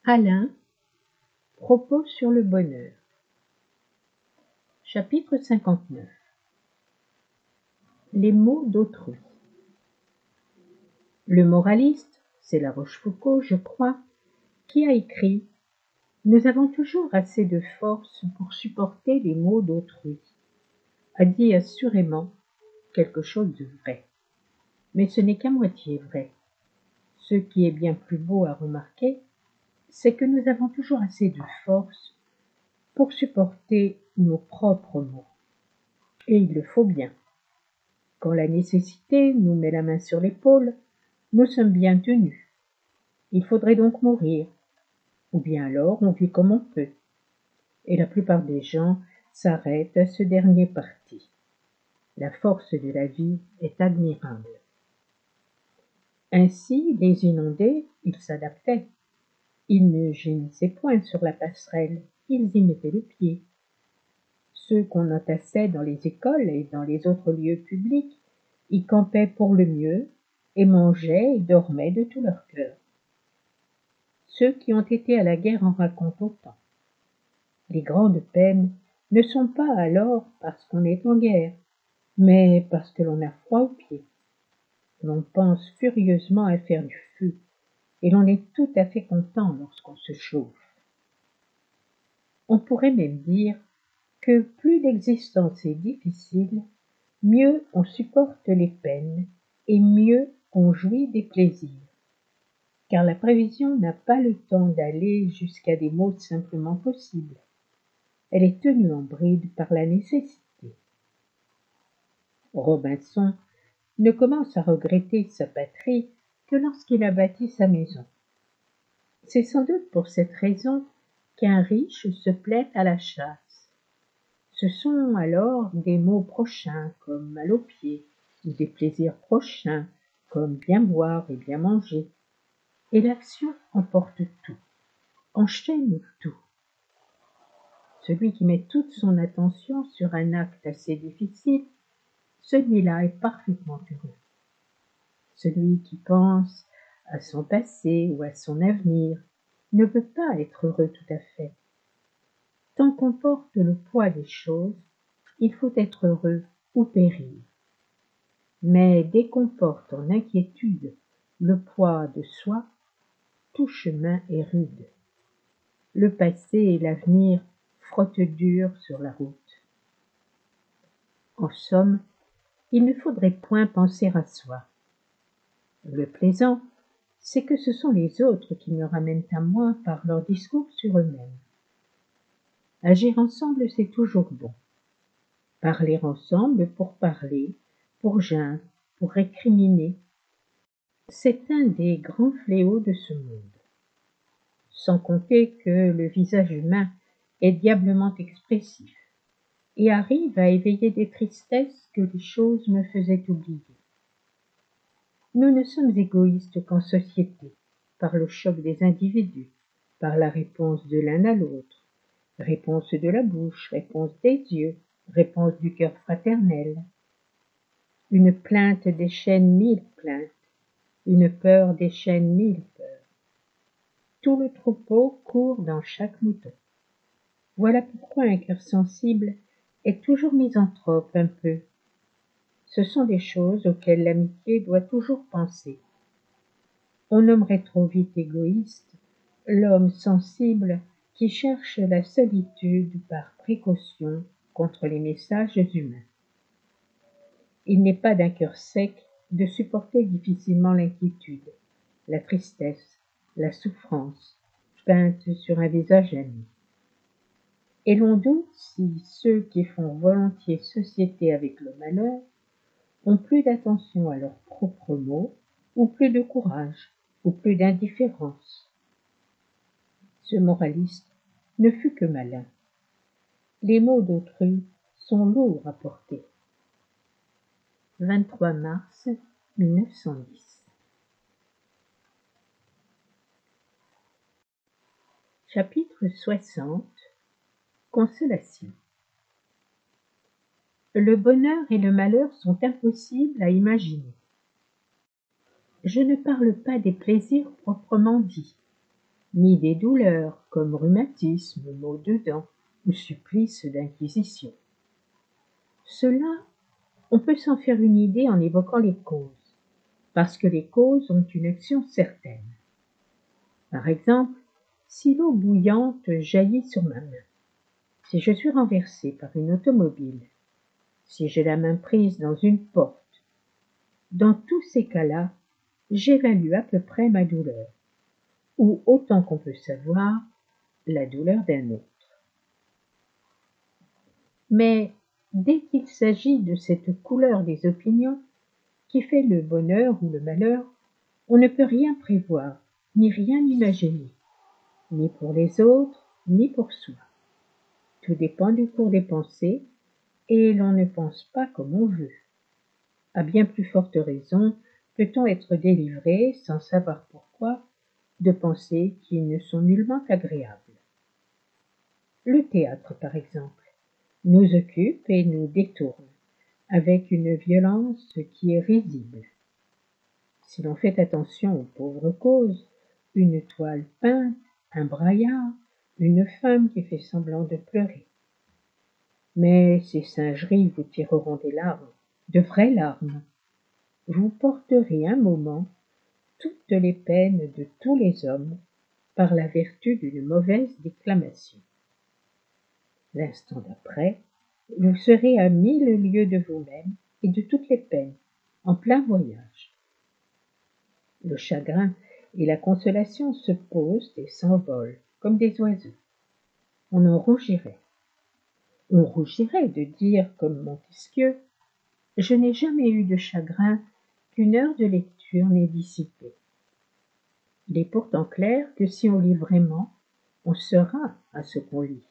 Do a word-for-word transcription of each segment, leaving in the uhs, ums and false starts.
Alain, propos sur le bonheur. Chapitre cinquante-neuf. Les mots d'autrui. Le moraliste, c'est La Rochefoucauld, je crois, qui a écrit « Nous avons toujours assez de force pour supporter les mots d'autrui », a dit assurément quelque chose de vrai. Mais ce n'est qu'à moitié vrai. Ce qui est bien plus beau à remarquer, c'est que nous avons toujours assez de force pour supporter nos propres mots. Et il le faut bien. Quand la nécessité nous met la main sur l'épaule, nous sommes bien tenus. Il faudrait donc mourir, ou bien alors on vit comme on peut. Et la plupart des gens s'arrêtent à ce dernier parti. La force de la vie est admirable. Ainsi, les inondés, ils s'adaptaient. Ils ne gémissaient point sur la passerelle, ils y mettaient le pied. Ceux qu'on entassait dans les écoles et dans les autres lieux publics y campaient pour le mieux et mangeaient et dormaient de tout leur cœur. Ceux qui ont été à la guerre en racontent autant. Les grandes peines ne sont pas alors parce qu'on est en guerre, mais parce que l'on a froid aux pieds. L'on pense furieusement à faire du feu, et l'on est tout à fait content lorsqu'on se chauffe. On pourrait même dire que plus l'existence est difficile, mieux on supporte les peines et mieux on jouit des plaisirs. Car la prévision n'a pas le temps d'aller jusqu'à des mots simplement possibles. Elle est tenue en bride par la nécessité. Robinson ne commence à regretter sa patrie que lorsqu'il a bâti sa maison. C'est sans doute pour cette raison qu'un riche se plaît à la chasse. Ce sont alors des mots prochains comme mal aux pieds, ou des plaisirs prochains comme bien boire et bien manger. Et l'action emporte tout, enchaîne tout. Celui qui met toute son attention sur un acte assez difficile, celui-là est parfaitement heureux. Celui qui pense à son passé ou à son avenir ne peut pas être heureux tout à fait. Tant qu'on porte le poids des choses, il faut être heureux ou périr. Mais dès qu'on porte en inquiétude le poids de soi, tout chemin est rude. Le passé et l'avenir frottent dur sur la route. En somme, il ne faudrait point penser à soi. Le plaisant, c'est que ce sont les autres qui me ramènent à moi par leurs discours sur eux-mêmes. Agir ensemble, c'est toujours bon. Parler ensemble pour parler, pour geindre, pour récriminer, c'est un des grands fléaux de ce monde. Sans compter que le visage humain est diablement expressif et arrive à éveiller des tristesses que les choses me faisaient oublier. Nous ne sommes égoïstes qu'en société, par le choc des individus, par la réponse de l'un à l'autre, réponse de la bouche, réponse des yeux, réponse du cœur fraternel. Une plainte déchaîne mille plaintes, une peur déchaîne mille peurs. Tout le troupeau court dans chaque mouton. Voilà pourquoi un cœur sensible est toujours misanthrope un peu. Ce sont des choses auxquelles l'amitié doit toujours penser. On nommerait trop vite égoïste l'homme sensible qui cherche la solitude par précaution contre les messages humains. Il n'est pas d'un cœur sec de supporter difficilement l'inquiétude, la tristesse, la souffrance, peinte sur un visage ami. Et l'on doute si ceux qui font volontiers société avec le malheur ont plus d'attention à leurs propres mots, ou plus de courage, ou plus d'indifférence. Ce moraliste ne fut que malin. Les mots d'autrui sont lourds à porter. vingt-trois mars mille neuf cent dix. Chapitre soixante. Consolation. Le bonheur et le malheur sont impossibles à imaginer. Je ne parle pas des plaisirs proprement dits. ni des douleurs comme rhumatisme, maux de dents ou supplice d'inquisition. Cela, on peut s'en faire une idée en évoquant les causes, parce que les causes ont une action certaine. Par exemple, si l'eau bouillante jaillit sur ma main, si je suis renversé par une automobile, si j'ai la main prise dans une porte, dans tous ces cas-là, j'évalue à peu près ma douleur, ou autant qu'on peut savoir, la douleur d'un autre. Mais dès qu'il s'agit de cette couleur des opinions, qui fait le bonheur ou le malheur, on ne peut rien prévoir, ni rien imaginer, ni pour les autres, ni pour soi. Tout dépend du cours des pensées, et l'on ne pense pas comme on veut. À bien plus forte raison, peut-on être délivré, sans savoir pourquoi, de pensées qui ne sont nullement agréables. Le théâtre, par exemple, nous occupe et nous détourne, avec une violence qui est risible. Si l'on fait attention aux pauvres causes, une toile peinte, un braillard, une femme qui fait semblant de pleurer. Mais ces singeries vous tireront des larmes, de vraies larmes. Vous porterez un moment toutes les peines de tous les hommes par la vertu d'une mauvaise déclamation. L'instant d'après, vous serez à mille lieues de vous-même et de toutes les peines, en plein voyage. Le chagrin et la consolation se posent et s'envolent comme des oiseaux. On en rougirait. On rougirait de dire, comme Montesquieu, « Je n'ai jamais eu de chagrin qu'une heure de lecture n'ait dissipé. » Il est pourtant clair que si on lit vraiment, on sera à ce qu'on lit.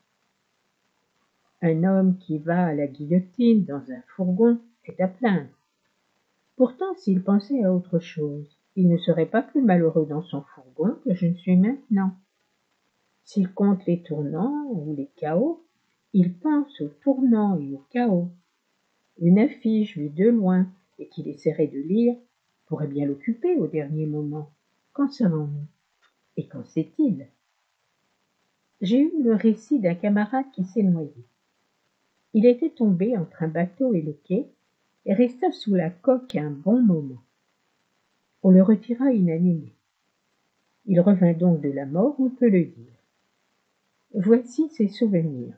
Un homme qui va à la guillotine dans un fourgon est à plaindre. Pourtant, s'il pensait à autre chose, il ne serait pas plus malheureux dans son fourgon que je ne suis maintenant. S'il compte les tournants ou les chaos, il pense aux tournants et aux chaos. Une affiche vue de loin et qu'il essaierait de lire pourrait bien l'occuper au dernier moment. Qu'en savons-nous? Et qu'en sait-il? J'ai eu le récit d'un camarade qui s'est noyé. Il était tombé entre un bateau et le quai et resta sous la coque un bon moment. On le retira inanimé. Il revint donc de la mort, on peut le dire. Voici ses souvenirs.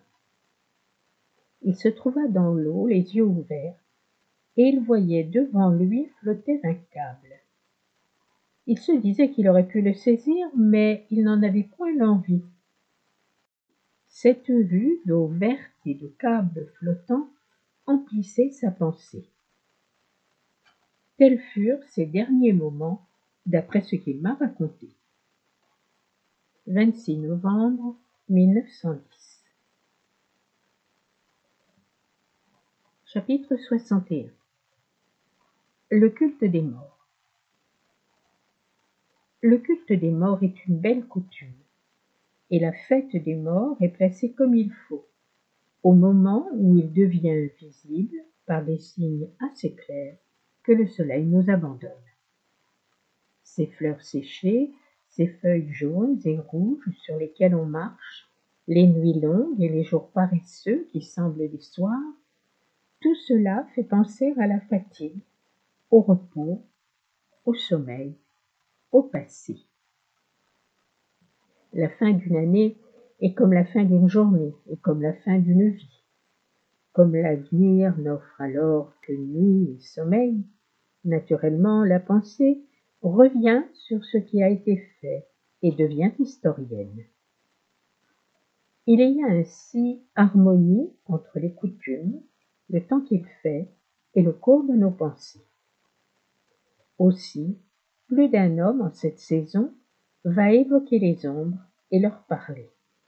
Il se trouva dans l'eau, les yeux ouverts, et il voyait devant lui flotter un câble. Il se disait qu'il aurait pu le saisir, mais il n'en avait point l'envie. Cette vue d'eau verte et de câble flottant emplissait sa pensée. Tels furent ses derniers moments, d'après ce qu'il m'a raconté. vingt-six novembre mille neuf cent dix. Chapitre soixante et un. Le culte des morts. Le culte des morts est une belle coutume, et la fête des morts est placée comme il faut, au moment où il devient visible, par des signes assez clairs, que le soleil nous abandonne. Ces fleurs séchées, ces feuilles jaunes et rouges sur lesquelles on marche, les nuits longues et les jours paresseux qui semblent des soirs, tout cela fait penser à la fatigue, au repos, au sommeil, au passé. La fin d'une année est comme la fin d'une journée et comme la fin d'une vie. Comme l'avenir n'offre alors que nuit et sommeil, naturellement la pensée revient sur ce qui a été fait et devient historienne. Il y a ainsi harmonie entre les coutumes, le temps qu'il fait et le cours de nos pensées. Aussi, plus d'un homme en cette saison va évoquer les ombres et leur parler.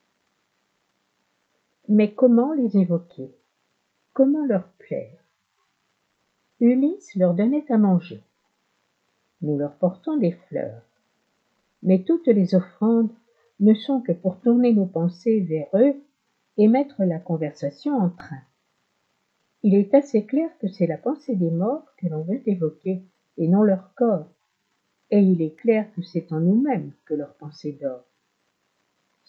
Mais comment les évoquer? Comment leur plaire? Ulysse leur donnait à manger. Nous leur portons des fleurs. Mais toutes les offrandes ne sont que pour tourner nos pensées vers eux et mettre la conversation en train. Il est assez clair que c'est la pensée des morts que l'on veut évoquer, et non leur corps. Et il est clair que c'est en nous-mêmes que leur pensée dort.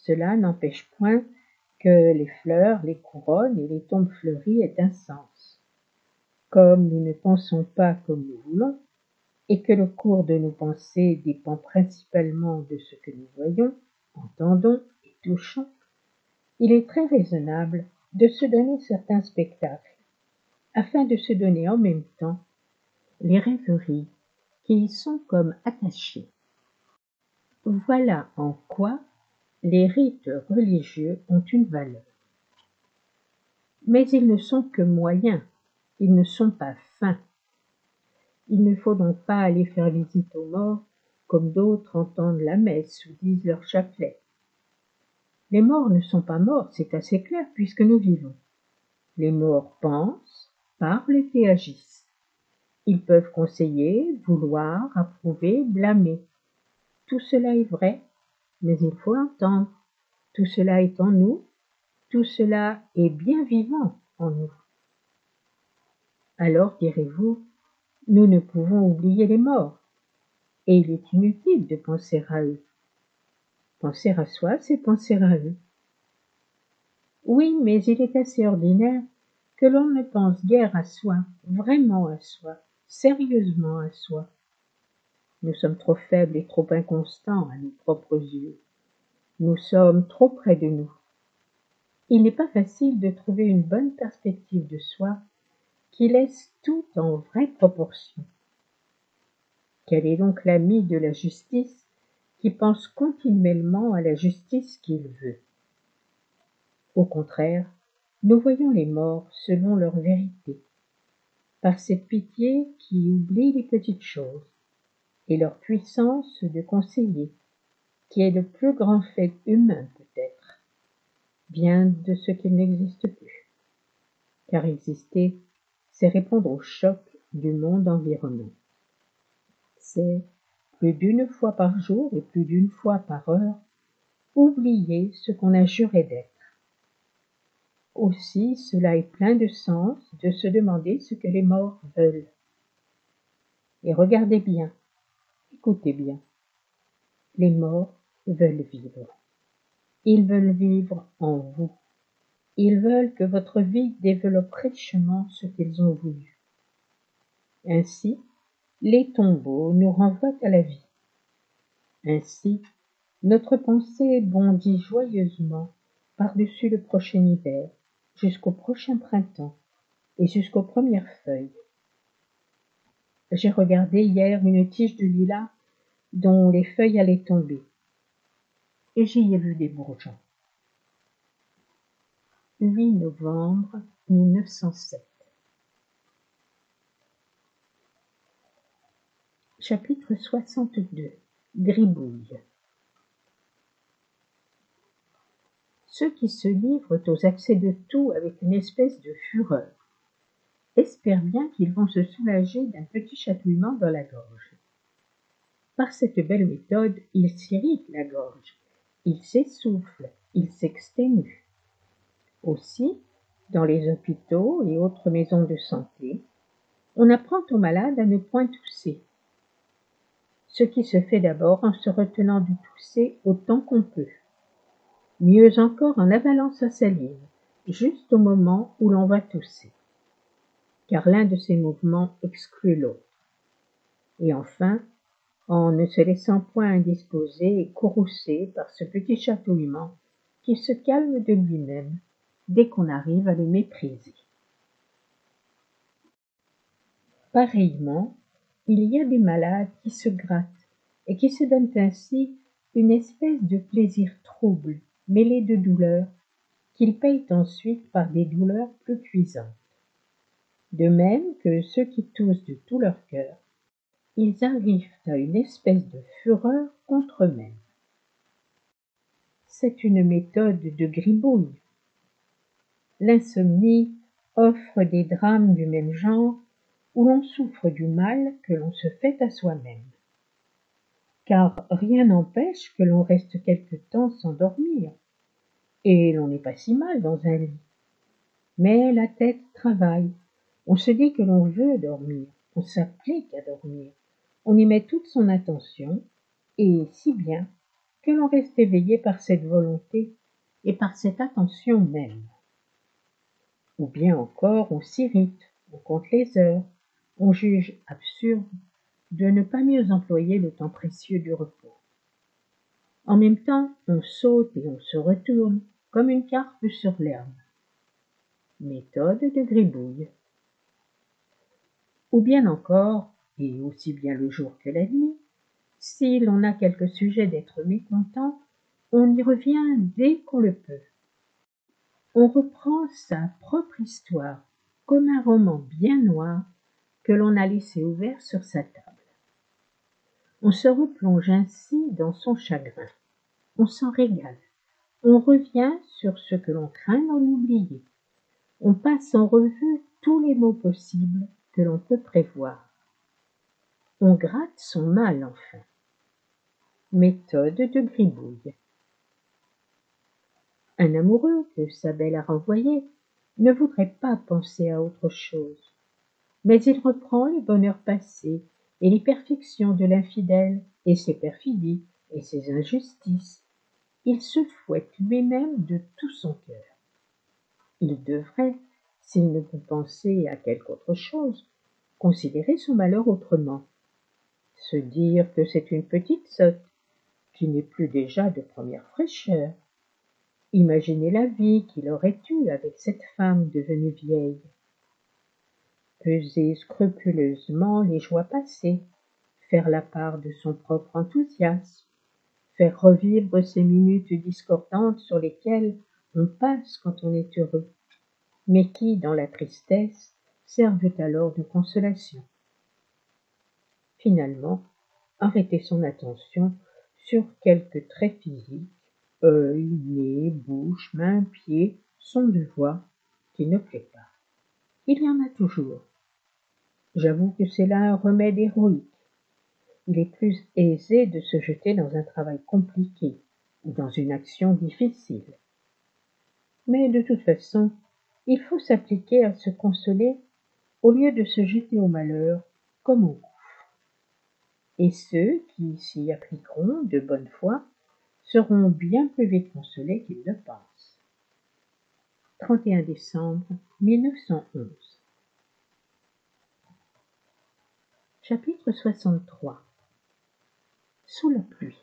Cela n'empêche point que les fleurs, les couronnes et les tombes fleuries aient un sens. Comme nous ne pensons pas comme nous voulons, et que le cours de nos pensées dépend principalement de ce que nous voyons, entendons et touchons, il est très raisonnable de se donner certains spectacles, afin de se donner en même temps les rêveries qui y sont comme attachées. Voilà en quoi les rites religieux ont une valeur. Mais ils ne sont que moyens, ils ne sont pas fins. Il ne faut donc pas aller faire visite aux morts comme d'autres entendent la messe ou disent leur chapelet. Les morts ne sont pas morts, c'est assez clair puisque nous vivons. Les morts pensent, parlent et agissent. Ils peuvent conseiller, vouloir, approuver, blâmer. Tout cela est vrai, mais il faut l'entendre. Tout cela est en nous, tout cela est bien vivant en nous. Alors, direz-vous, nous ne pouvons oublier les morts, et il est inutile de penser à eux. Penser à soi, c'est penser à eux. Oui, mais il est assez ordinaire que l'on ne pense guère à soi, vraiment à soi, sérieusement à soi. Nous sommes trop faibles et trop inconstants à nos propres yeux. Nous sommes trop près de nous. Il n'est pas facile de trouver une bonne perspective de soi qui laisse tout en vraie proportion. Quel est donc l'ami de la justice qui pense continuellement à la justice qu'il veut? Au contraire, nous voyons les morts selon leur vérité, par cette pitié qui oublie les petites choses, et leur puissance de conseiller, qui est le plus grand fait humain peut-être, bien de ce qu'il n'existe plus. Car exister, c'est répondre au choc du monde environnant. C'est, plus d'une fois par jour et plus d'une fois par heure, oublier ce qu'on a juré d'être. Aussi, cela est plein de sens de se demander ce que les morts veulent. Et regardez bien, écoutez bien, les morts veulent vivre. Ils veulent vivre en vous. Ils veulent que votre vie développe richement ce qu'ils ont voulu. Ainsi, les tombeaux nous renvoient à la vie. Ainsi, notre pensée bondit joyeusement par-dessus le prochain hiver, jusqu'au prochain printemps et jusqu'aux premières feuilles. J'ai regardé hier une tige de lilas dont les feuilles allaient tomber, et j'y ai vu des bourgeons. huit novembre mille neuf cent sept. Chapitre soixante-deux. Gribouille. Ceux qui se livrent aux accès de toux avec une espèce de fureur espèrent bien qu'ils vont se soulager d'un petit chatouillement dans la gorge. Par cette belle méthode, ils s'irritent la gorge, ils s'essoufflent, ils s'exténuent. Aussi, dans les hôpitaux et autres maisons de santé, on apprend aux malades à ne point tousser, ce qui se fait d'abord en se retenant de tousser autant qu'on peut, mieux encore en avalant sa salive, juste au moment où l'on va tousser, car l'un de ces mouvements exclut l'autre, et enfin, en ne se laissant point indisposer et courroucer par ce petit chatouillement qui se calme de lui-même dès qu'on arrive à le mépriser. Pareillement, il y a des malades qui se grattent et qui se donnent ainsi une espèce de plaisir trouble, mêlé de douleur, qu'ils payent ensuite par des douleurs plus cuisantes. De même que ceux qui toussent de tout leur cœur, ils arrivent à une espèce de fureur contre eux-mêmes. C'est une méthode de gribouille. L'insomnie offre des drames du même genre où l'on souffre du mal que l'on se fait à soi-même. Car rien n'empêche que l'on reste quelque temps sans dormir, et l'on n'est pas si mal dans un lit. Mais la tête travaille, on se dit que l'on veut dormir, on s'applique à dormir, on y met toute son attention, et si bien que l'on reste éveillé par cette volonté et par cette attention même. Ou bien encore on s'irrite, on compte les heures, on juge absurde de ne pas mieux employer le temps précieux du repos. En même temps, on saute et on se retourne comme une carpe sur l'herbe. Méthode de gribouille. Ou bien encore, et aussi bien le jour que la nuit, si l'on a quelque sujet d'être mécontent, on y revient dès qu'on le peut. On reprend sa propre histoire comme un roman bien noir que l'on a laissé ouvert sur sa table. On se replonge ainsi dans son chagrin. On s'en régale. On revient sur ce que l'on craint d'en oublier. On passe en revue tous les maux possibles que l'on peut prévoir. On gratte son mal enfin. Méthode de gribouille. Un amoureux que sa belle a renvoyé ne voudrait pas penser à autre chose, mais il reprend les bonheurs passés et les perfections de l'infidèle et ses perfidies et ses injustices. Il se fouette lui-même de tout son cœur. Il devrait, s'il ne peut penser à quelque autre chose, considérer son malheur autrement, se dire que c'est une petite sotte, qui n'est plus déjà de première fraîcheur, imaginer la vie qu'il aurait eue avec cette femme devenue vieille, peser scrupuleusement les joies passées, faire la part de son propre enthousiasme, faire revivre ces minutes discordantes sur lesquelles on passe quand on est heureux, mais qui, dans la tristesse, servent alors de consolation. Finalement, arrêter son attention sur quelques traits physiques, œil, nez, bouche, mains, pieds, son de voix, qui ne plaît pas. Il y en a toujours. J'avoue que c'est là un remède héroïque. Il est plus aisé de se jeter dans un travail compliqué ou dans une action difficile. Mais de toute façon, il faut s'appliquer à se consoler au lieu de se jeter au malheur comme au gouffre. Et ceux qui s'y appliqueront de bonne foi seront bien plus vite consolés qu'ils ne pensent. trente et un décembre mille neuf cent onze. Chapitre soixante-trois. Sous la pluie.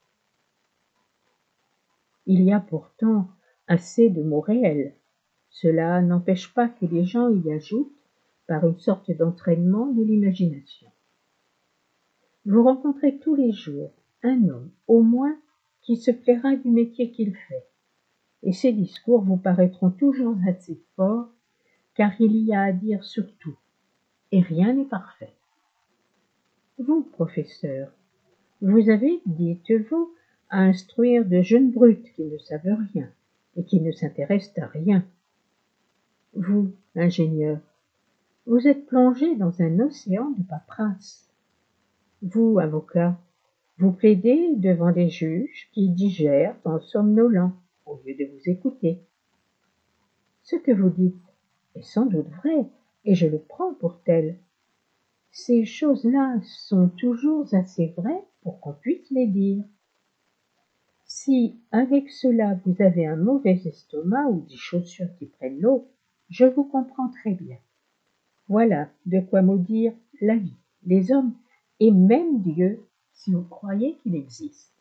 Il y a pourtant assez de mots réels. Cela n'empêche pas que les gens y ajoutent, par une sorte d'entraînement de l'imagination. Vous rencontrez tous les jours un homme, au moins, qui se plaira du métier qu'il fait, et ses discours vous paraîtront toujours assez forts, car il y a à dire sur tout, et rien n'est parfait. Vous, professeur, vous avez, dites-vous, à instruire de jeunes brutes qui ne savent rien et qui ne s'intéressent à rien. Vous, ingénieur, vous êtes plongé dans un océan de paperasse. Vous, avocat, vous plaidez devant des juges qui digèrent en somnolent au lieu de vous écouter. Ce que vous dites est sans doute vrai, et je le prends pour tel. Ces choses-là sont toujours assez vraies pour qu'on puisse les dire. Si, avec cela, vous avez un mauvais estomac ou des chaussures qui prennent l'eau, je vous comprends très bien. Voilà de quoi maudire la vie, les hommes, et même Dieu, si vous croyez qu'il existe.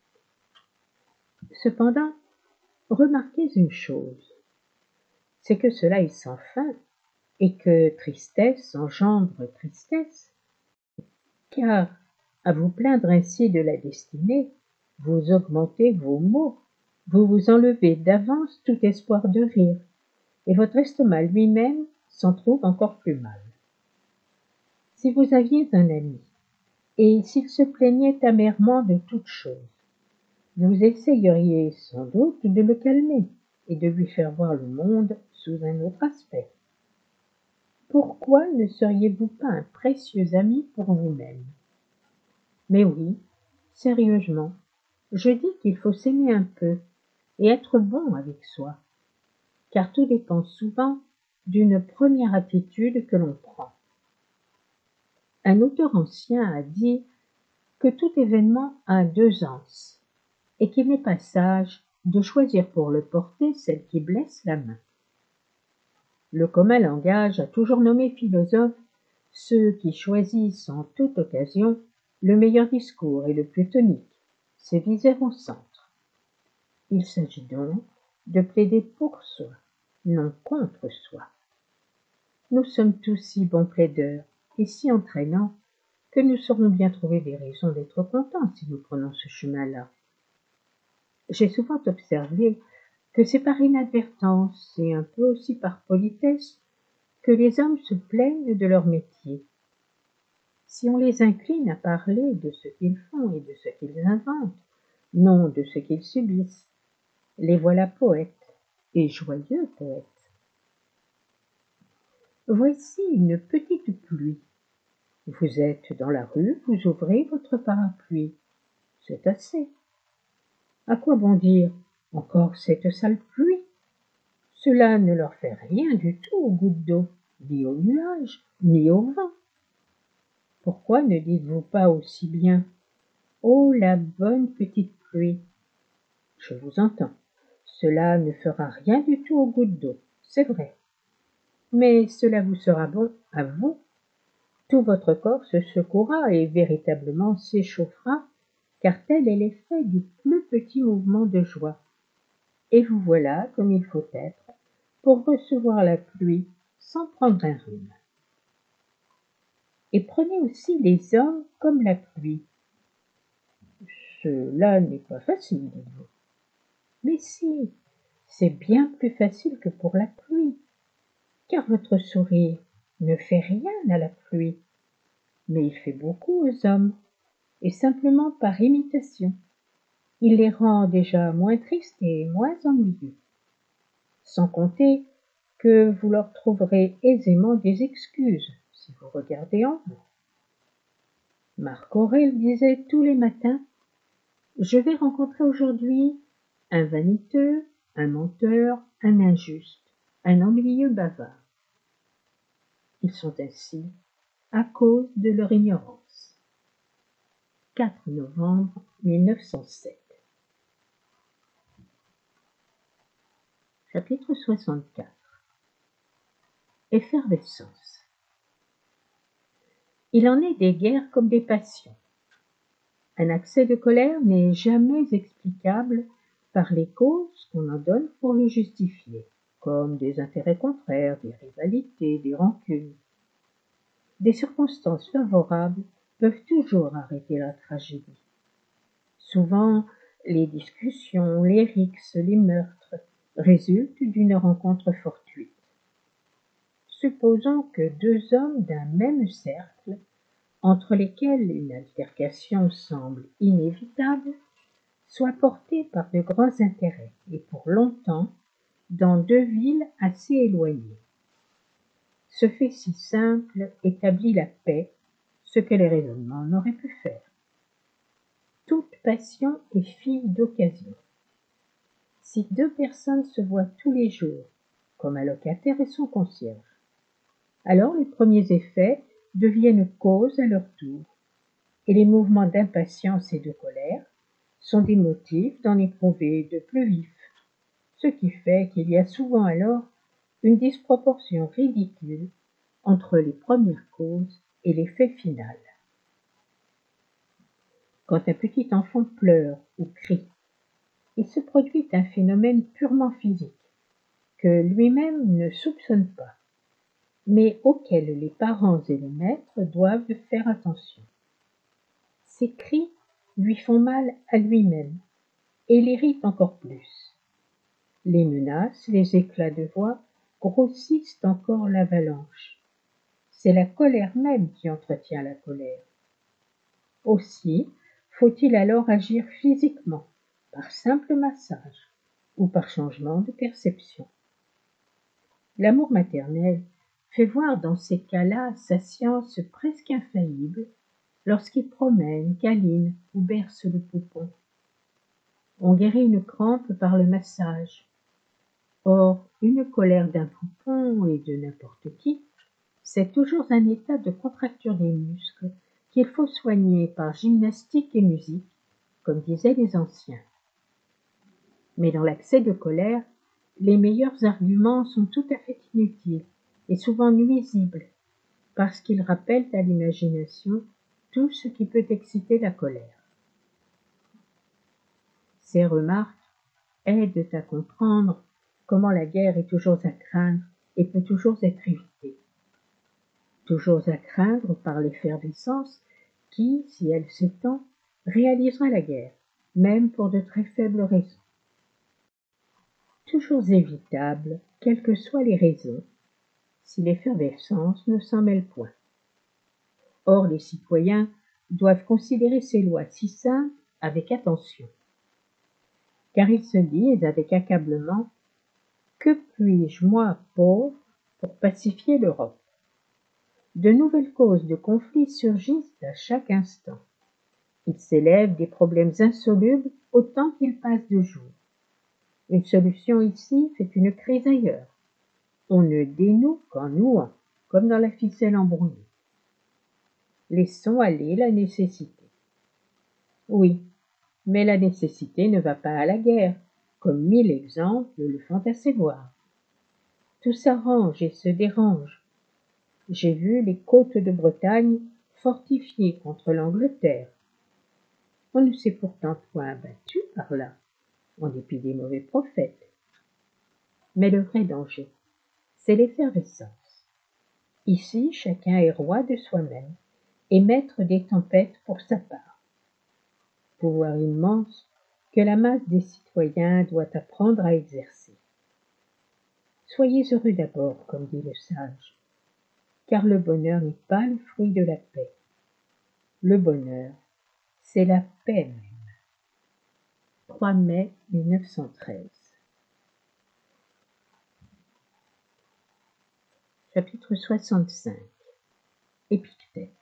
Cependant, remarquez une chose, c'est que cela est sans fin, et que tristesse engendre tristesse, car à vous plaindre ainsi de la destinée, vous augmentez vos maux, vous vous enlevez d'avance tout espoir de rire, et votre estomac lui-même s'en trouve encore plus mal. Si vous aviez un ami, et s'il se plaignait amèrement de toutes choses, vous essayeriez sans doute de le calmer et de lui faire voir le monde sous un autre aspect. Pourquoi ne seriez-vous pas un précieux ami pour vous-même? Mais oui, sérieusement, je dis qu'il faut s'aimer un peu et être bon avec soi, car tout dépend souvent d'une première attitude que l'on prend. Un auteur ancien a dit que tout événement a deux anses, et qu'il n'est pas sage de choisir pour le porter celle qui blesse la main. Le commun langage a toujours nommé philosophes ceux qui choisissent en toute occasion le meilleur discours et le plus tonique, c'est viser au centre. Il s'agit donc de plaider pour soi, non contre soi. Nous sommes tous si bons plaideurs et si entraînants que nous saurons bien trouver des raisons d'être contents si nous prenons ce chemin-là. J'ai souvent observé que c'est par inadvertance et un peu aussi par politesse que les hommes se plaignent de leur métier. Si on les incline à parler de ce qu'ils font et de ce qu'ils inventent, non de ce qu'ils subissent, les voilà poètes, et joyeux poètes. Voici une petite pluie. Vous êtes dans la rue, vous ouvrez votre parapluie. C'est assez. À quoi bon dire « encore cette sale pluie » Cela ne leur fait rien du tout aux gouttes d'eau, ni aux nuages, ni au vent. Pourquoi ne dites-vous pas aussi bien « oh, la bonne petite pluie » Je vous entends. Cela ne fera rien du tout aux gouttes d'eau, c'est vrai. Mais cela vous sera bon à vous. Tout votre corps se secouera et véritablement s'échauffera, car tel est l'effet du plus petit mouvement de joie. Et vous voilà comme il faut être pour recevoir la pluie sans prendre un rhume. Et prenez aussi les hommes comme la pluie. Cela n'est pas facile, dites-vous. Mais si, c'est bien plus facile que pour la pluie, car votre sourire ne fait rien à la pluie, mais il fait beaucoup aux hommes, et simplement par imitation. Il les rend déjà moins tristes et moins ennuyeux. Sans compter que vous leur trouverez aisément des excuses si vous regardez en vous. Marc Aurèle disait tous les matins « Je vais rencontrer aujourd'hui un vaniteux, un menteur, un injuste, un ennuyeux bavard. » Ils sont ainsi à cause de leur ignorance. quatre novembre mille neuf cent sept. Chapitre soixante-quatre. Effervescence. Il en est des guerres comme des passions. Un accès de colère n'est jamais explicable par les causes qu'on en donne pour le justifier, comme des intérêts contraires, des rivalités, des rancunes. Des circonstances favorables peuvent toujours arrêter la tragédie. Souvent, les discussions, les rixes, les meurtres résultent d'une rencontre fortuite. Supposons que deux hommes d'un même cercle, entre lesquels une altercation semble inévitable, soient portés par de grands intérêts et pour longtemps dans deux villes assez éloignées. Ce fait si simple établit la paix, ce que les raisonnements n'auraient pu faire. Toute passion est fille d'occasion. Si deux personnes se voient tous les jours, comme un locataire et son concierge, alors les premiers effets deviennent causes à leur tour, et les mouvements d'impatience et de colère sont des motifs d'en éprouver de plus vifs, ce qui fait qu'il y a souvent alors une disproportion ridicule entre les premières causes et l'effet final. Quand un petit enfant pleure ou crie, il se produit un phénomène purement physique, que lui-même ne soupçonne pas, mais auquel les parents et le maître doivent faire attention. Ces cris lui font mal à lui-même et l'irritent encore plus. Les menaces, les éclats de voix grossissent encore l'avalanche. C'est la colère même qui entretient la colère. Aussi, faut-il alors agir physiquement, par simple massage ou par changement de perception. L'amour maternel fait voir dans ces cas-là sa science presque infaillible lorsqu'il promène, câline ou berce le poupon. On guérit une crampe par le massage. Or, une colère d'un poupon et de n'importe qui, c'est toujours un état de contracture des muscles qu'il faut soigner par gymnastique et musique, comme disaient les anciens. Mais dans l'accès de colère, les meilleurs arguments sont tout à fait inutiles et souvent nuisibles, parce qu'ils rappellent à l'imagination tout ce qui peut exciter la colère. Ces remarques aident à comprendre comment la guerre est toujours à craindre et peut toujours être évitée. Toujours à craindre par l'effervescence qui, si elle s'étend, réalisera la guerre, même pour de très faibles raisons. Toujours évitable, quelles que soient les raisons, si l'effervescence ne s'en mêle point. Or, les citoyens doivent considérer ces lois si simples avec attention, car ils se disent avec accablement « Que puis-je, moi, pauvre, pour pacifier l'Europe ?» De nouvelles causes de conflits surgissent à chaque instant. Il s'élève des problèmes insolubles autant qu'ils passent de jour. Une solution ici fait une crise ailleurs. On ne dénoue qu'en nouant, comme dans la ficelle embrouillée. Laissons aller la nécessité. Oui, mais la nécessité ne va pas à la guerre, comme mille exemples le font assez voir. Tout s'arrange et se dérange. J'ai vu les côtes de Bretagne fortifiées contre l'Angleterre. On ne s'est pourtant point abattu par là, en dépit des mauvais prophètes. Mais le vrai danger, c'est l'effervescence. Ici, chacun est roi de soi-même et maître des tempêtes pour sa part. Pouvoir immense que la masse des citoyens doit apprendre à exercer. Soyez heureux d'abord, comme dit le sage, car le bonheur n'est pas le fruit de la paix. Le bonheur, c'est la paix même. trois mai mille neuf cent treize. Chapitre soixante-cinq. Épictète.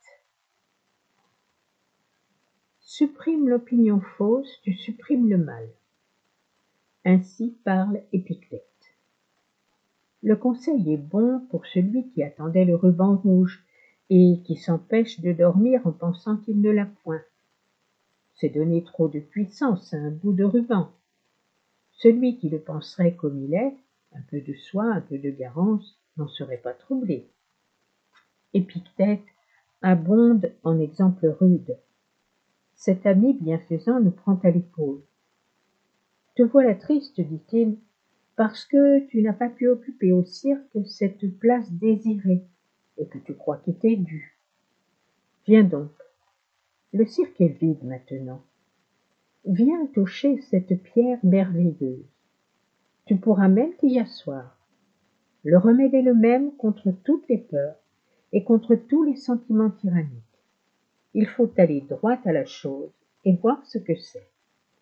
Supprime l'opinion fausse, tu supprimes le mal. Ainsi parle Épictète. Le conseil est bon pour celui qui attendait le ruban rouge et qui s'empêche de dormir en pensant qu'il ne l'a point. C'est donner trop de puissance à un bout de ruban. Celui qui le penserait comme il est, un peu de soin, un peu de garance, n'en serait pas troublé. Épictète abonde en exemples rudes. Cet ami bienfaisant nous prend à l'épaule. Te voilà triste, dit-il, parce que tu n'as pas pu occuper au cirque cette place désirée et que tu crois qu'il t'est due. Viens donc, le cirque est vide maintenant. Viens toucher cette pierre merveilleuse. Tu pourras même t'y asseoir. Le remède est le même contre toutes les peurs et contre tous les sentiments tyranniques. Il faut aller droit à la chose et voir ce que c'est.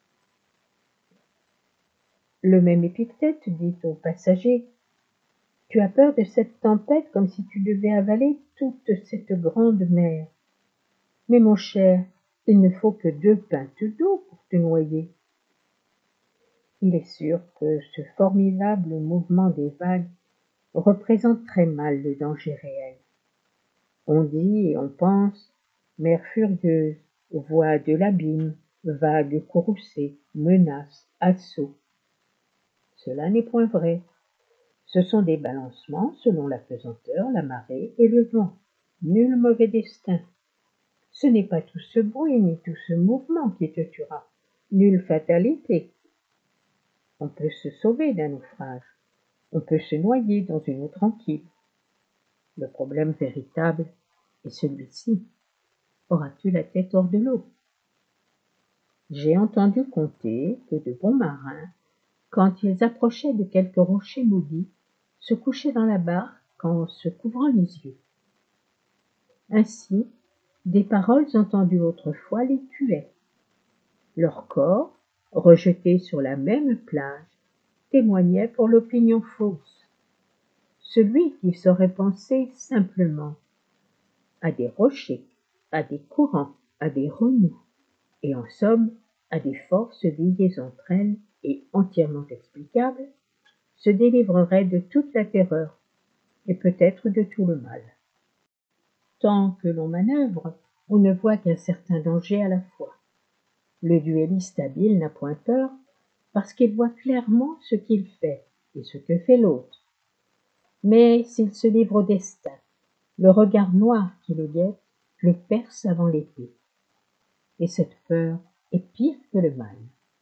Le même Épictète dit au passager « Tu as peur de cette tempête comme si tu devais avaler toute cette grande mer. Mais mon cher, il ne faut que deux pintes d'eau pour te noyer. » Il est sûr que ce formidable mouvement des vagues représente très mal le danger réel. On dit et on pense mer furieuse, voix de l'abîme, vague courroucée, menace, assaut. Cela n'est point vrai. Ce sont des balancements selon la pesanteur, la marée et le vent. Nul mauvais destin. Ce n'est pas tout ce bruit ni tout ce mouvement qui te tuera. Nulle fatalité. On peut se sauver d'un naufrage. On peut se noyer dans une eau tranquille. Le problème véritable est celui-ci. Auras-tu la tête hors de l'eau? J'ai entendu conter que de bons marins, quand ils approchaient de quelque rocher maudit, se couchaient dans la barque en se couvrant les yeux. Ainsi, des paroles entendues autrefois les tuaient. Leur corps, rejeté sur la même plage, témoignait pour l'opinion fausse. Celui qui saurait penser simplement à des rochers, à des courants, à des remous, et en somme à des forces liées entre elles et entièrement explicables, se délivrerait de toute la terreur et peut-être de tout le mal. Tant que l'on manœuvre, on ne voit qu'un certain danger à la fois. Le duelliste habile n'a point peur, parce qu'il voit clairement ce qu'il fait et ce que fait l'autre. Mais s'il se livre au destin, le regard noir qui le guette le perce avant l'épée. Et cette peur est pire que le mal.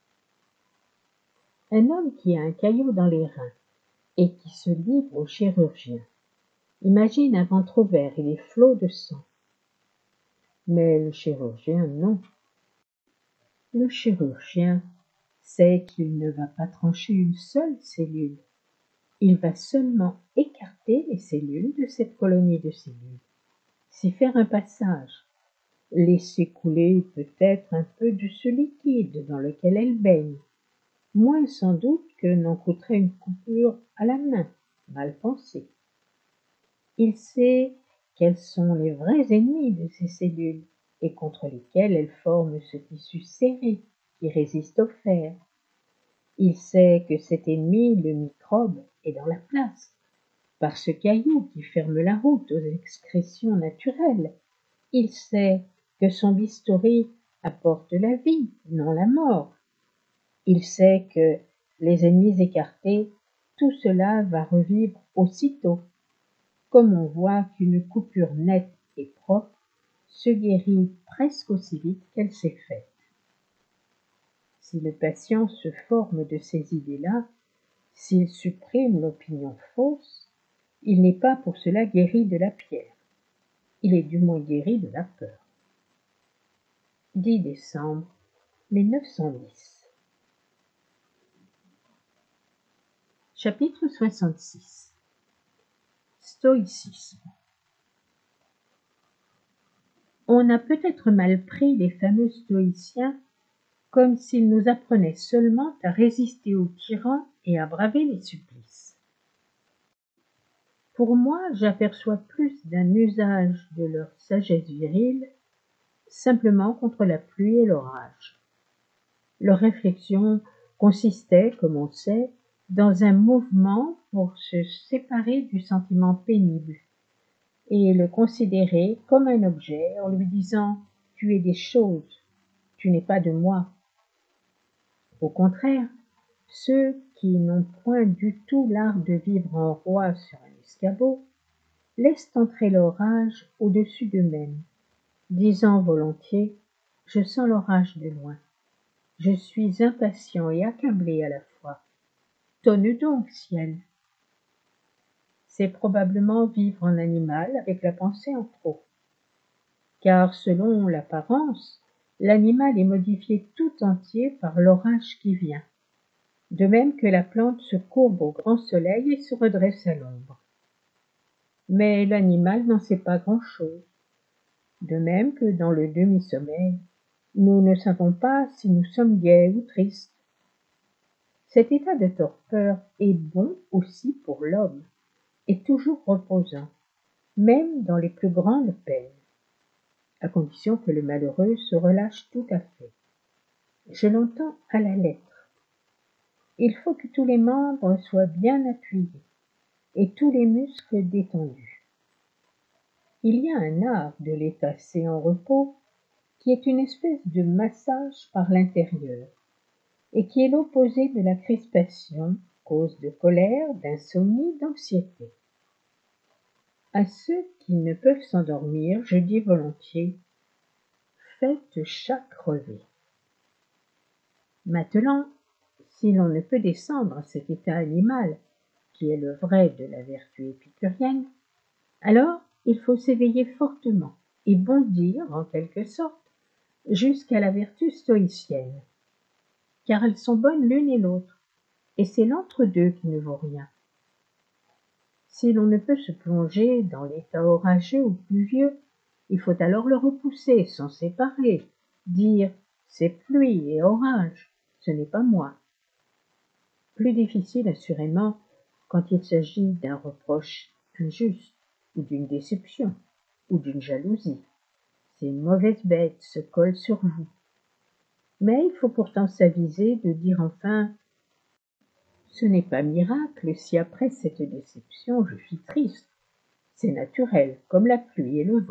Un homme qui a un caillot dans les reins et qui se livre au chirurgien imagine un ventre ouvert et des flots de sang. Mais le chirurgien, non. Le chirurgien sait qu'il ne va pas trancher une seule cellule. Il va seulement écarter les cellules de cette colonie de cellules, s'y faire un passage, laisser couler peut-être un peu de ce liquide dans lequel elle baigne, moins sans doute que n'en coûterait une coupure à la main, mal pensée. Il sait quels sont les vrais ennemis de ces cellules et contre lesquels elles forment ce tissu serré qui résiste au fer. Il sait que cet ennemi, le microbe, est dans la place, par ce caillou qui ferme la route aux excrétions naturelles. Il sait que son bistouri apporte la vie, non la mort. Il sait que, les ennemis écartés, tout cela va revivre aussitôt, comme on voit qu'une coupure nette et propre se guérit presque aussi vite qu'elle s'est faite. Si le patient se forme de ces idées-là, s'il supprime l'opinion fausse, il n'est pas pour cela guéri de la pierre. Il est du moins guéri de la peur. dix décembre mille neuf cent dix. Chapitre soixante-six. Stoïcisme. On a peut-être mal pris les fameux stoïciens comme s'ils nous apprenaient seulement à résister aux tyrans et à braver les supplices. Pour moi, j'aperçois plus d'un usage de leur sagesse virile simplement contre la pluie et l'orage. Leur réflexion consistait, comme on sait, dans un mouvement pour se séparer du sentiment pénible et le considérer comme un objet en lui disant « tu es des choses, tu n'es pas de moi ». Au contraire, ceux qui n'ont point du tout l'art de vivre en roi sur un escabeau laissent entrer l'orage au-dessus d'eux-mêmes, disant volontiers « je sens l'orage de loin, je suis impatient et accablé à la fois, tonne donc, ciel ». C'est probablement vivre en animal avec la pensée en trop, car selon l'apparence, l'animal est modifié tout entier par l'orage qui vient, de même que la plante se courbe au grand soleil et se redresse à l'ombre. Mais l'animal n'en sait pas grand-chose, de même que dans le demi-sommeil, nous ne savons pas si nous sommes gais ou tristes. Cet état de torpeur est bon aussi pour l'homme, et toujours reposant, même dans les plus grandes peines, à condition que le malheureux se relâche tout à fait. Je l'entends à la lettre. Il faut que tous les membres soient bien appuyés et tous les muscles détendus. Il y a un art de les tasser en repos qui est une espèce de massage par l'intérieur et qui est l'opposé de la crispation, cause de colère, d'insomnie, d'anxiété. À ceux qui ne peuvent s'endormir, je dis volontiers « faites chaque revêt ». Maintenant, si l'on ne peut descendre à cet état animal, qui est le vrai de la vertu épicurienne, alors il faut s'éveiller fortement et bondir, en quelque sorte, jusqu'à la vertu stoïcienne, car elles sont bonnes l'une et l'autre, et c'est l'entre-deux qui ne vaut rien. Si l'on ne peut se plonger dans l'état orageux ou pluvieux, il faut alors le repousser, s'en séparer, dire « c'est pluie et orage, ce n'est pas moi ». Plus difficile assurément quand il s'agit d'un reproche injuste, ou d'une déception, ou d'une jalousie. Ces mauvaises bêtes se collent sur vous. Mais il faut pourtant s'aviser de dire enfin « ce n'est pas miracle si après cette déception je suis triste, c'est naturel comme la pluie et le vent ».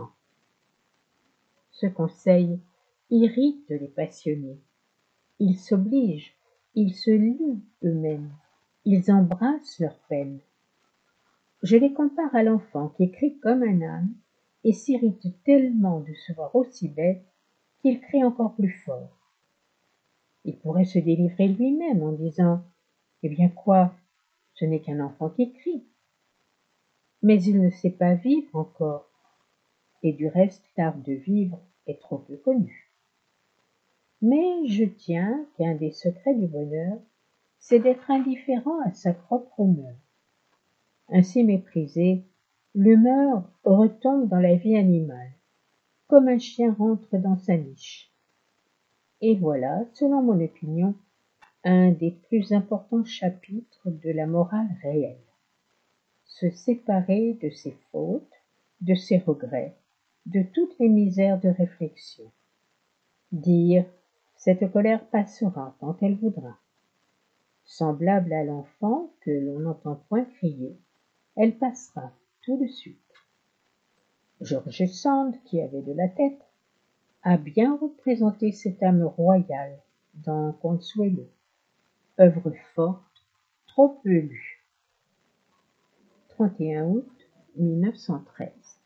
Ce conseil irrite les passionnés. Ils s'obligent Ils se lient eux-mêmes, ils embrassent leur peine. Je les compare à l'enfant qui crie comme un âne et s'irrite tellement de se voir aussi bête qu'il crie encore plus fort. Il pourrait se délivrer lui-même en disant « Eh bien quoi, ce n'est qu'un enfant qui crie ». Mais il ne sait pas vivre encore, et du reste l'art de vivre est trop peu connu. Mais je tiens qu'un des secrets du bonheur, c'est d'être indifférent à sa propre humeur. Ainsi méprisée, l'humeur retombe dans la vie animale, comme un chien rentre dans sa niche. Et voilà, selon mon opinion, un des plus importants chapitres de la morale réelle. Se séparer de ses fautes, de ses regrets, de toutes les misères de réflexion. Dire « cette colère passera quand elle voudra ». Semblable à l'enfant que l'on n'entend point crier, elle passera tout de suite. George Sand, qui avait de la tête, a bien représenté cette âme royale dans Consuelo, œuvre forte, trop peu lue. trente et un août mille neuf cent treize.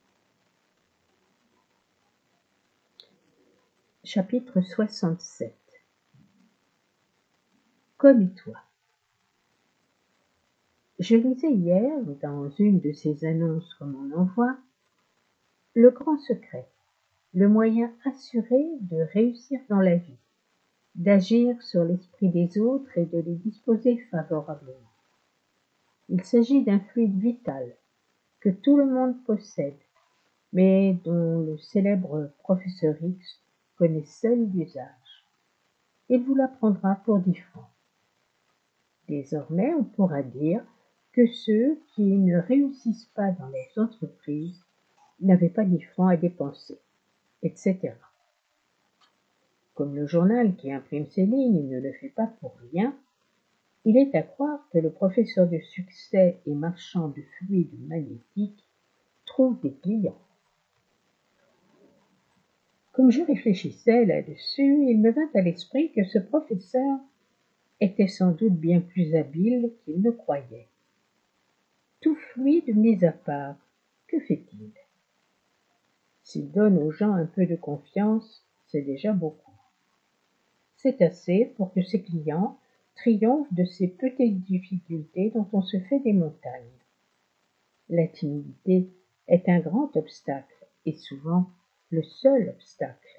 Chapitre soixante-sept. Comme et toi. Je lisais hier, dans une de ces annonces comme on en voit, le grand secret, le moyen assuré de réussir dans la vie, d'agir sur l'esprit des autres et de les disposer favorablement. Il s'agit d'un fluide vital que tout le monde possède, mais dont le célèbre professeur X connaît seul l'usage. Il vous l'apprendra pour dix francs. Désormais, on pourra dire que ceux qui ne réussissent pas dans les entreprises n'avaient pas dix francs à dépenser, et cetera. Comme le journal qui imprime ses lignes ne le fait pas pour rien, il est à croire que le professeur de succès et marchand de fluides magnétiques trouve des clients. Comme je réfléchissais là-dessus, il me vint à l'esprit que ce professeur était sans doute bien plus habile qu'il ne croyait. Tout fluide mis à part, que fait-il? S'il donne aux gens un peu de confiance, c'est déjà beaucoup. C'est assez pour que ses clients triomphent de ces petites difficultés dont on se fait des montagnes. La timidité est un grand obstacle, et souvent le seul obstacle.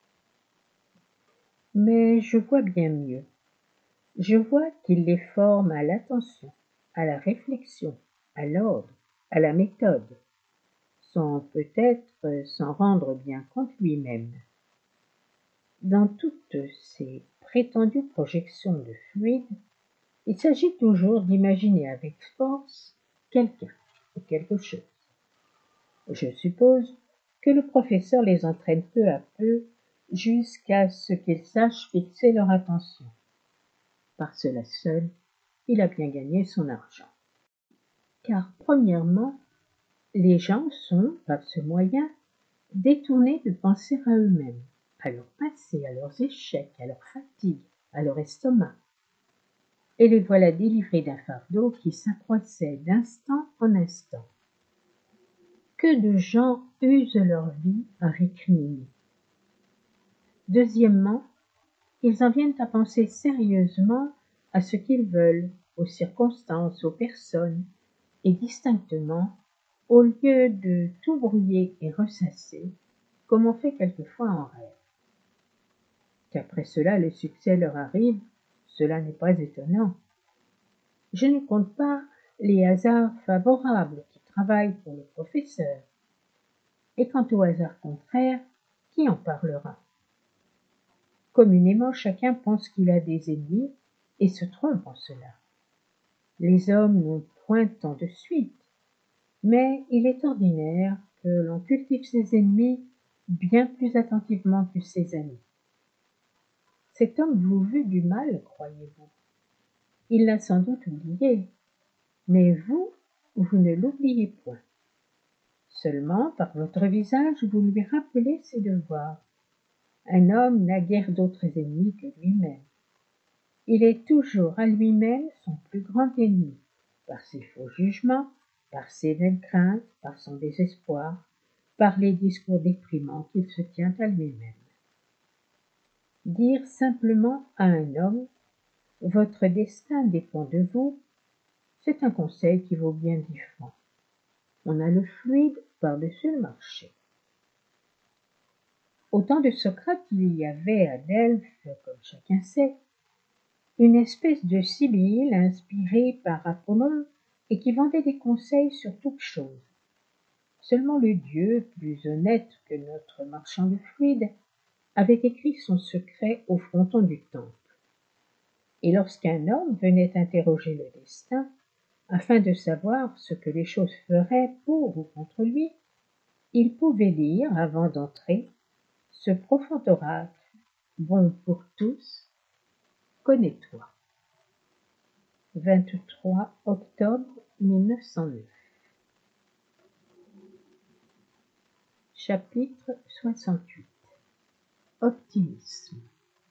Mais je vois bien mieux. Je vois qu'il les forme à l'attention, à la réflexion, à l'ordre, à la méthode, sans peut-être s'en rendre bien compte lui-même. Dans toutes ces prétendues projections de fluide, il s'agit toujours d'imaginer avec force quelqu'un ou quelque chose. Je suppose que le professeur les entraîne peu à peu jusqu'à ce qu'ils sachent fixer leur attention. Par cela seul, il a bien gagné son argent. Car premièrement, les gens sont, par ce moyen, détournés de penser à eux-mêmes, à leur passé, à leurs échecs, à leurs fatigues, à leur estomac. Et les voilà délivrés d'un fardeau qui s'accroissait d'instant en instant. Que de gens usent leur vie à récriminer. Deuxièmement, ils en viennent à penser sérieusement à ce qu'ils veulent, aux circonstances, aux personnes, et distinctement, au lieu de tout brouiller et ressasser, comme on fait quelquefois en rêve. Qu'après cela le succès leur arrive, cela n'est pas étonnant. Je ne compte pas les hasards favorables qui travaillent pour le professeur. Et quant au hasard contraire, qui en parlera? Communément, chacun pense qu'il a des ennemis et se trompe en cela. Les hommes n'ont point tant de suite, mais il est ordinaire que l'on cultive ses ennemis bien plus attentivement que ses amis. Cet homme vous veut du mal, croyez-vous? Il l'a sans doute oublié, mais vous, vous ne l'oubliez point. Seulement, par votre visage, vous lui rappelez ses devoirs. Un homme n'a guère d'autres ennemis que lui-même. il est toujours à lui-même son plus grand ennemi, par ses faux jugements, par ses vaines craintes, par son désespoir, par les discours déprimants qu'il se tient à lui-même. Dire simplement à un homme « Votre destin dépend de vous », c'est un conseil qui vaut bien dix francs. On a le fluide par-dessus le marché. Au temps de Socrate, il y avait à Delphes, comme chacun sait, une espèce de sibylle inspirée par Apollon et qui vendait des conseils sur toute chose. Seulement le dieu, plus honnête que notre marchand de fluide, avait écrit son secret au fronton du temple. Et lorsqu'un homme venait interroger le destin, afin de savoir ce que les choses feraient pour ou contre lui, il pouvait lire, avant d'entrer, ce profond oracle, bon pour tous, connais-toi. vingt-trois octobre mille neuf cent neuf. Chapitre soixante-huit. Optimisme.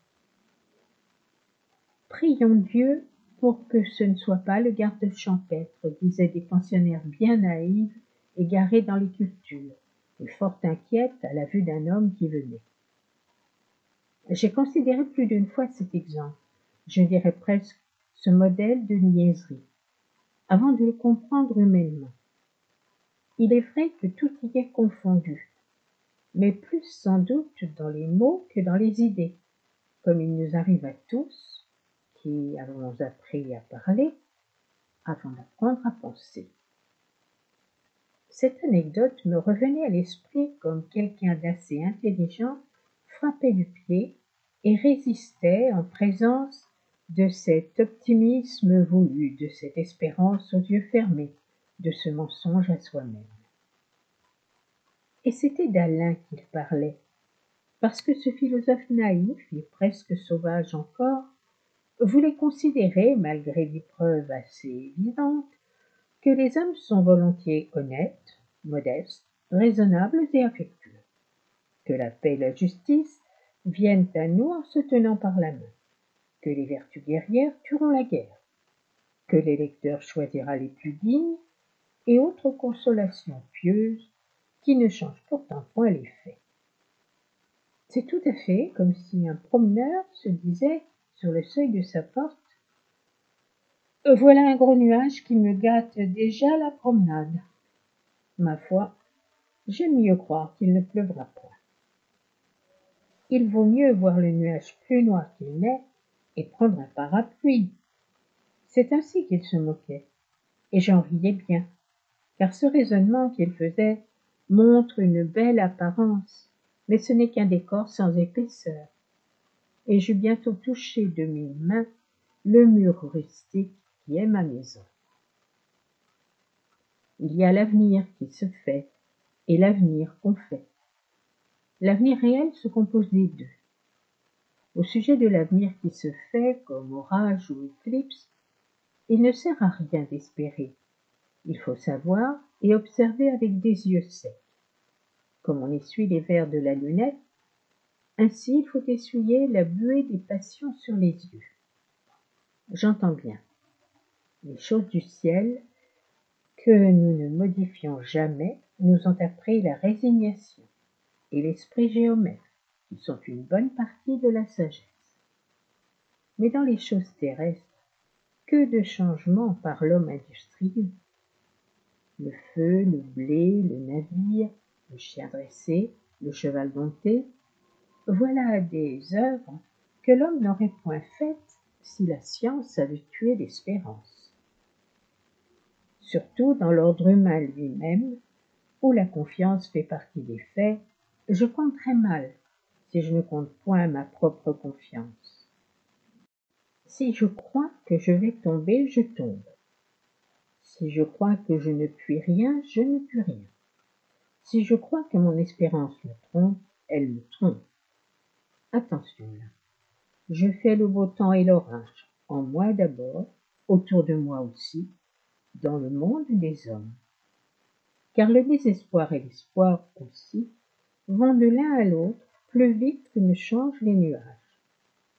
Prions Dieu pour que ce ne soit pas le garde champêtre, disaient des pensionnaires bien naïves, égarés dans les cultures, et fort inquiètes à la vue d'un homme qui venait. J'ai considéré plus d'une fois cet exemple, je dirais presque ce modèle de niaiserie, avant de le comprendre humainement. Il est vrai que tout y est confondu, mais plus sans doute dans les mots que dans les idées, comme il nous arrive à tous, qui avons appris à parler, avant d'apprendre à penser. Cette anecdote me revenait à l'esprit comme quelqu'un d'assez intelligent frappait du pied et résistait en présence de cet optimisme voulu, de cette espérance aux yeux fermés, de ce mensonge à soi-même. Et c'était d'Alain qu'il parlait, parce que ce philosophe naïf et presque sauvage encore voulait considérer, malgré des preuves assez évidentes, que les hommes sont volontiers honnêtes, modestes, raisonnables et affectueux, que la paix et la justice viennent à nous en se tenant par la main, que les vertus guerrières tueront la guerre, que l'électeur choisira les plus dignes, et autres consolations pieuses qui ne changent pourtant point les faits. C'est tout à fait comme si un promeneur se disait sur le seuil de sa porte « Voilà un gros nuage qui me gâte déjà la promenade. Ma foi, j'aime mieux croire qu'il ne pleuvra point. Il vaut mieux voir le nuage plus noir qu'il n'est et prendre un parapluie. » C'est ainsi qu'il se moquait, et j'en riais bien, car ce raisonnement qu'il faisait montre une belle apparence, mais ce n'est qu'un décor sans épaisseur, et j'eus bientôt touché de mes mains le mur rustique qui est ma maison. Il y a l'avenir qui se fait et l'avenir qu'on fait. L'avenir réel se compose des deux. Au sujet de l'avenir qui se fait, comme orage ou éclipse, il ne sert à rien d'espérer. Il faut savoir et observer avec des yeux secs. Comme on essuie les verres de la lunette, ainsi il faut essuyer la buée des passions sur les yeux. J'entends bien. Les choses du ciel, que nous ne modifions jamais, nous ont appris la résignation et l'esprit géomètre, qui sont une bonne partie de la sagesse. Mais dans les choses terrestres, que de changements par l'homme industrieux! Le feu, le blé, le navire, le chien dressé, le cheval dompté, voilà des œuvres que l'homme n'aurait point faites si la science avait tué l'espérance. Surtout dans l'ordre humain lui-même, où la confiance fait partie des faits, je compte très mal si je ne compte point ma propre confiance. Si je crois que je vais tomber, je tombe. Si je crois que je ne puis rien, je ne puis rien. Si je crois que mon espérance me trompe, elle me trompe. Attention là, je fais le beau temps et l'orage, en moi d'abord, autour de moi aussi, dans le monde des hommes. Car le désespoir et l'espoir aussi vont de l'un à l'autre plus vite que ne changent les nuages.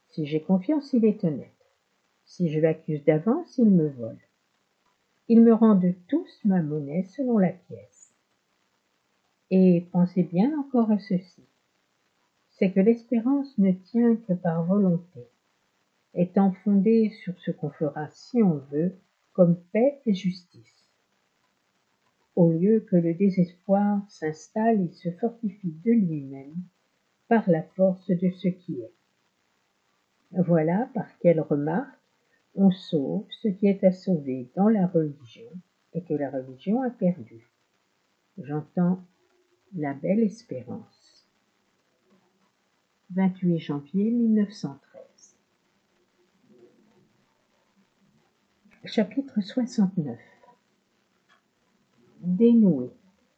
Si j'ai confiance, il est honnête. Si je l'accuse d'avance, il me vole. Ils me rendent tous ma monnaie selon la pièce. Et pensez bien encore à ceci, c'est que l'espérance ne tient que par volonté, étant fondée sur ce qu'on fera si on veut, comme paix et justice. Au lieu que le désespoir s'installe et se fortifie de lui-même par la force de ce qui est. Voilà par quelle remarque on sauve ce qui est à sauver dans la religion et que la religion a perdu. J'entends la belle espérance. vingt-huit janvier mille neuf cent treize. Chapitre soixante-neuf. Dénoué.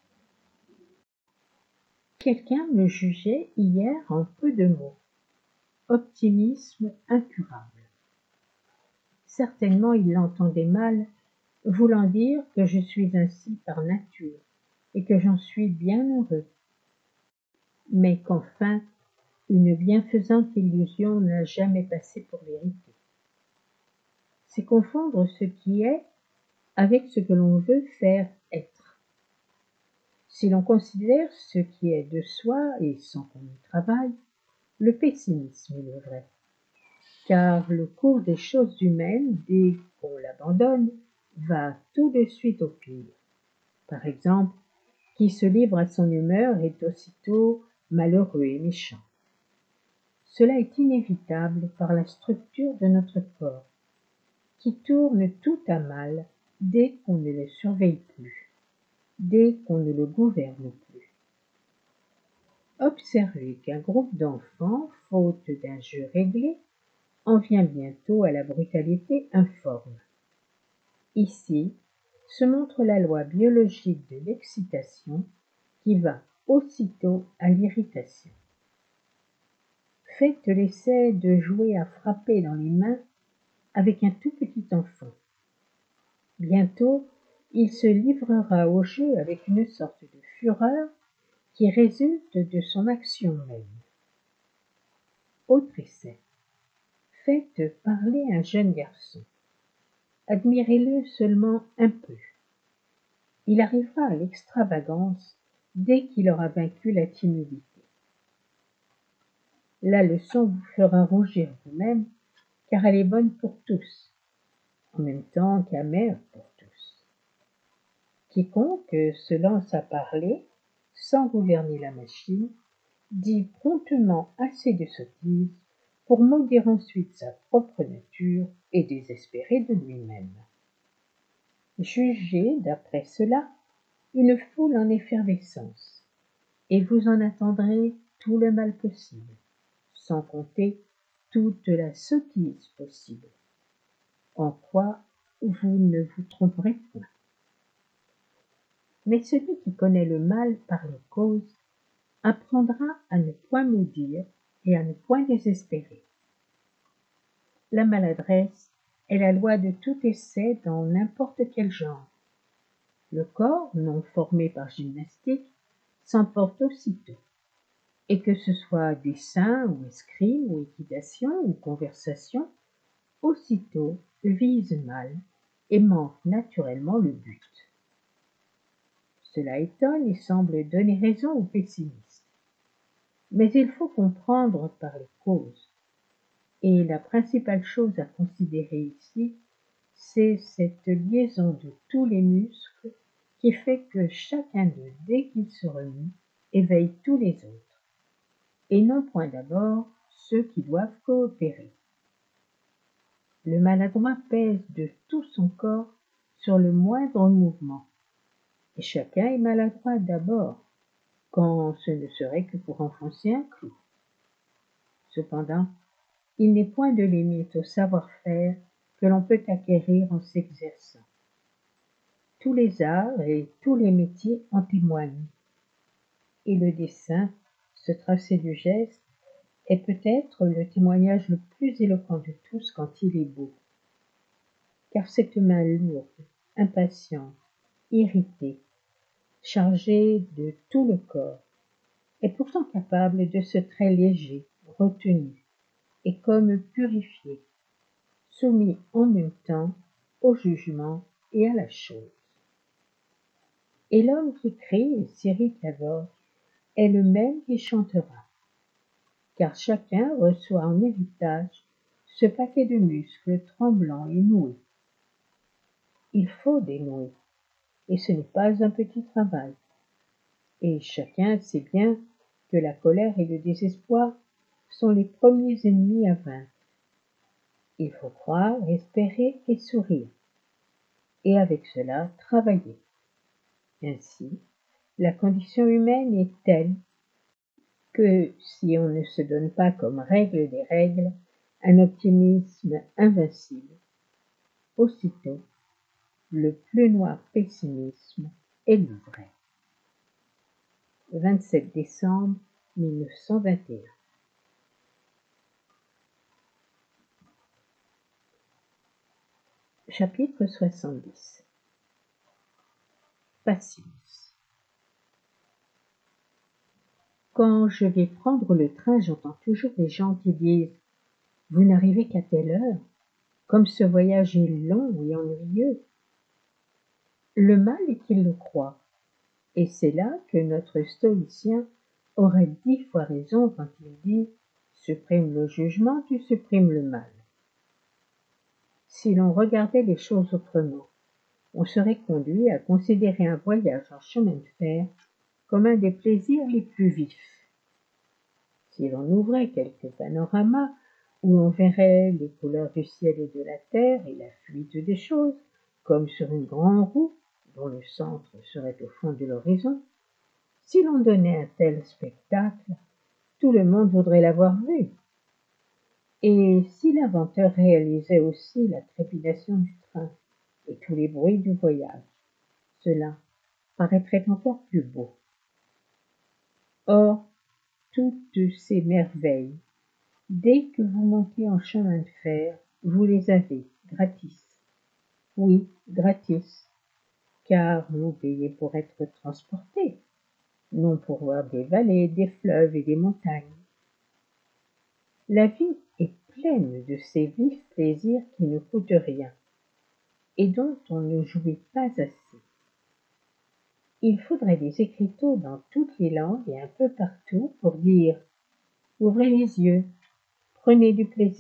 Quelqu'un me jugeait hier en peu de mots. Optimisme incurable. Certainement il l'entendait mal, voulant dire que je suis ainsi par nature et que j'en suis bien heureux, mais qu'enfin une bienfaisante illusion n'a jamais passé pour vérité. C'est confondre ce qui est avec ce que l'on veut faire être. Si l'on considère ce qui est de soi et sans qu'on y travaille, le pessimisme est le vrai. Car le cours des choses humaines, dès qu'on l'abandonne, va tout de suite au pire. Par exemple, qui se livre à son humeur est aussitôt malheureux et méchant. Cela est inévitable par la structure de notre corps, qui tourne tout à mal dès qu'on ne le surveille plus, dès qu'on ne le gouverne plus. Observez qu'un groupe d'enfants, faute d'un jeu réglé, en vient bientôt à la brutalité informe. Ici se montre la loi biologique de l'excitation qui va aussitôt à l'irritation. Faites l'essai de jouer à frapper dans les mains avec un tout petit enfant. Bientôt, il se livrera au jeu avec une sorte de fureur qui résulte de son action même. Autre essai. Faites parler un jeune garçon. Admirez-le seulement un peu. Il arrivera à l'extravagance dès qu'il aura vaincu la timidité. La leçon vous fera rougir vous-même, car elle est bonne pour tous, en même temps qu'amère pour tous. Quiconque se lance à parler, sans gouverner la machine, dit promptement assez de sottises pour maudire ensuite sa propre nature et désespérer de lui-même. Jugez, d'après cela, une foule en effervescence, et vous en attendrez tout le mal possible, sans compter toute la sottise possible, en quoi vous ne vous tromperez point. Mais celui qui connaît le mal par les causes apprendra à ne point maudire et à ne point désespérer. La maladresse est la loi de tout essai dans n'importe quel genre. Le corps, non formé par gymnastique, s'emporte aussitôt, et que ce soit dessin ou escrime ou équitation ou conversation, aussitôt vise mal et manque naturellement le but. Cela étonne et semble donner raison aux pessimistes. Mais il faut comprendre par les causes. Et la principale chose à considérer ici, c'est cette liaison de tous les muscles qui fait que chacun d'eux, dès qu'il se remue, éveille tous les autres, et non point d'abord ceux qui doivent coopérer. Le maladroit pèse de tout son corps sur le moindre mouvement, et chacun est maladroit d'abord, quand ce ne serait que pour enfoncer un clou. Cependant, il n'est point de limite au savoir-faire que l'on peut acquérir en s'exerçant. Tous les arts et tous les métiers en témoignent, et le dessin, ce tracé du geste, est peut-être le témoignage le plus éloquent de tous quand il est beau. Car cette main lourde, impatiente, irritée, chargée de tout le corps, est pourtant capable de ce trait léger, retenu, est comme purifié, soumis en même temps au jugement et à la chose. Et l'homme qui crie et s'irrite d'abord est le même qui chantera, car chacun reçoit en héritage ce paquet de muscles tremblants et noués. Il faut dénouer, et ce n'est pas un petit travail. Et chacun sait bien que la colère et le désespoir sont les premiers ennemis à vaincre. Il faut croire, espérer et sourire, et avec cela travailler. Ainsi, la condition humaine est telle que si on ne se donne pas comme règle des règles un optimisme invincible, aussitôt le plus noir pessimisme est livré. vingt-sept décembre mille neuf cent vingt et un. Chapitre soixante-dix. Patience. Quand je vais prendre le train, j'entends toujours des gens qui disent « Vous n'arrivez qu'à telle heure, comme ce voyage est long et ennuyeux. » Le mal est qu'ils le croient, et c'est là que notre stoïcien aurait dix fois raison quand il dit « Supprime le jugement, tu supprimes le mal ». Si l'on regardait les choses autrement, on serait conduit à considérer un voyage en chemin de fer comme un des plaisirs les plus vifs. Si l'on ouvrait quelques panoramas où on verrait les couleurs du ciel et de la terre et la fuite des choses, comme sur une grande roue dont le centre serait au fond de l'horizon, si l'on donnait un tel spectacle, tout le monde voudrait l'avoir vu. Et si l'inventeur réalisait aussi la trépidation du train et tous les bruits du voyage, cela paraîtrait encore plus beau. Or, toutes ces merveilles, dès que vous montez en chemin de fer, vous les avez, gratis. Oui, gratis, car vous payez pour être transporté, non pour voir des vallées, des fleuves et des montagnes. La vie est pleine de ces vifs plaisirs qui ne coûtent rien, et dont on ne jouit pas assez. Il faudrait des écriteaux dans toutes les langues et un peu partout pour dire « Ouvrez les yeux, prenez du plaisir ».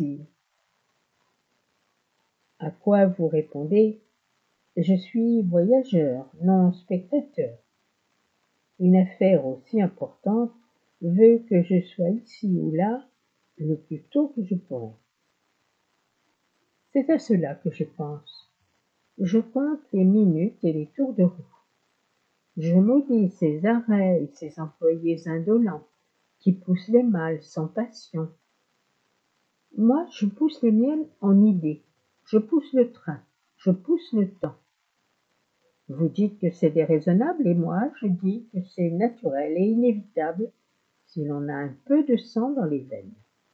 À quoi vous répondez « Je suis voyageur, non spectateur ». Une affaire aussi importante veut que je sois ici ou là le plus tôt que je pourrai. C'est à cela que je pense. Je compte les minutes et les tours de roue. Je maudis ces arrêts et ces employés indolents qui poussent les malles sans passion. Moi, je pousse les miennes en idées. Je pousse le train. Je pousse le temps. Vous dites que c'est déraisonnable et moi, je dis que c'est naturel et inévitable si l'on a un peu de sang dans les veines.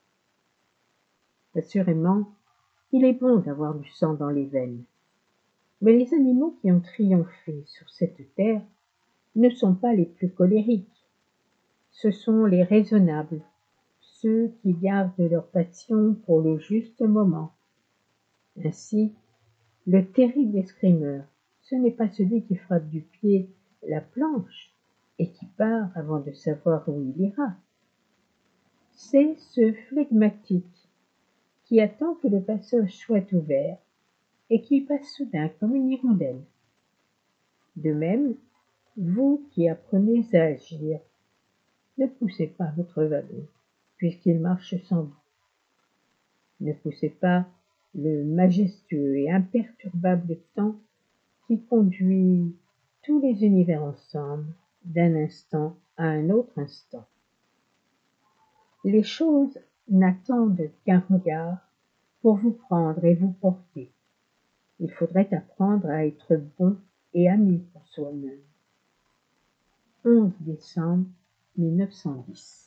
Assurément, il est bon d'avoir du sang dans les veines. Mais les animaux qui ont triomphé sur cette terre ne sont pas les plus colériques. Ce sont les raisonnables, ceux qui gardent leur passion pour le juste moment. Ainsi, le terrible escrimeur, ce n'est pas celui qui frappe du pied la planche et qui part avant de savoir où il ira. C'est ce flegmatique qui attend que le passage soit ouvert et qui passe soudain comme une hirondelle. De même, vous qui apprenez à agir, ne poussez pas votre wagon, puisqu'il marche sans vous. Ne poussez pas le majestueux et imperturbable temps qui conduit tous les univers ensemble d'un instant à un autre instant. Les choses n'attendent qu'un regard pour vous prendre et vous porter. Il faudrait apprendre à être bon et ami pour soi-même. onze décembre mille neuf cent dix.